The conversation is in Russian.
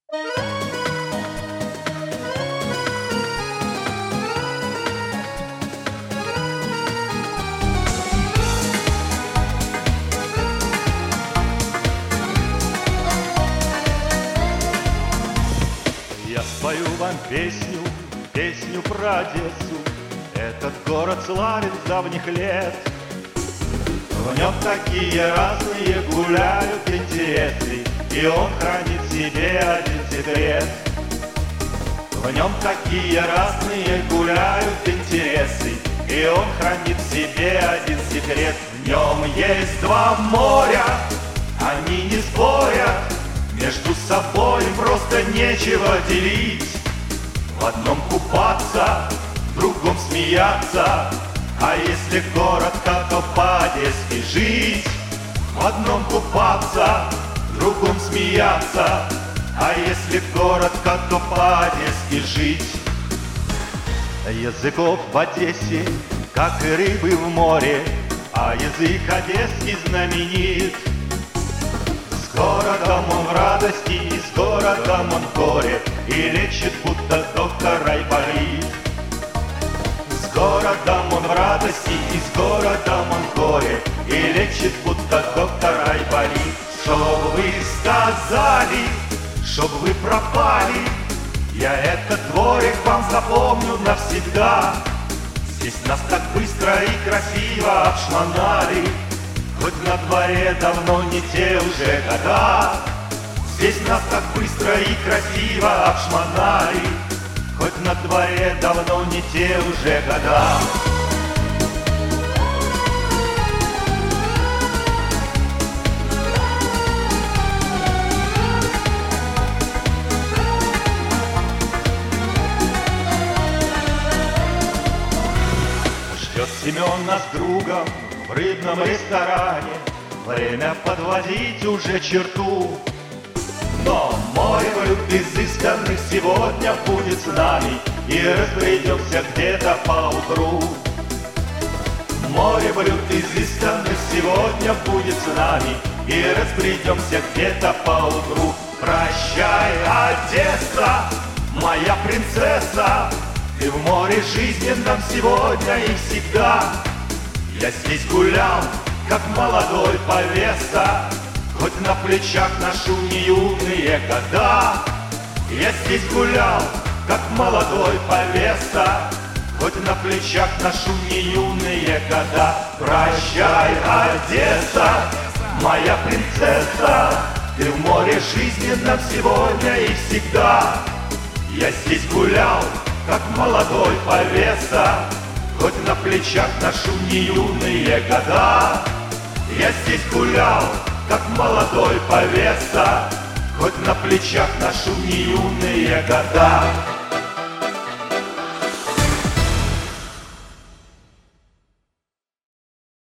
Я спою вам песню, песню про Одессу. Этот город славен с давних лет. В нем такие разные гуляют интересы, и он хранит в себе один секрет. В нем такие разные гуляют интересы, и он хранит в себе один секрет. В нем есть два моря, они не спорят, между собой просто нечего делить. В одном купаться, в другом смеяться, а если коротко, то по-одесски жить. В одном купаться, в другом смеяться, а если коротко, то по-одесски жить. Языков в Одессе, как и рыбы в море, а язык одесский знаменит. С городом он в радости, и с городом он в горе, и лечит, будто доктор Айболит. С городом он в радости, и с городом он в горе, и лечит, будто доктор Айболит. Чтоб вы сказали, чтоб вы пропали, я этот дворик вам запомню навсегда. Здесь нас так быстро и красиво обшмонали, хоть на дворе давно не те уже года. Здесь нас так быстро и красиво обшмонали, хоть на дворе давно не те уже года. Ждет Семен нас с другом в рыбном ресторане, время подводить уже черту. Но море блюд изысканных сегодня будет с нами, и разбредемся где-то поутру. Море блюд изысканных сегодня будет с нами, и разбредемся где-то поутру. Прощай, Одесса, моя принцесса, ты в море жизненном сегодня и всегда. Я здесь гулял, как молодой повеса, хоть на плечах ношу не юные года. Я здесь гулял, как молодой повеса, хоть на плечах ношу не юные года. Прощай, Одесса, моя принцесса, ты в море жизненном сегодня и всегда. Я здесь гулял, как молодой повеса, хоть на плечах ношу не юные года. Я здесь гулял, как молодой повеса, хоть на плечах ношу не юные года.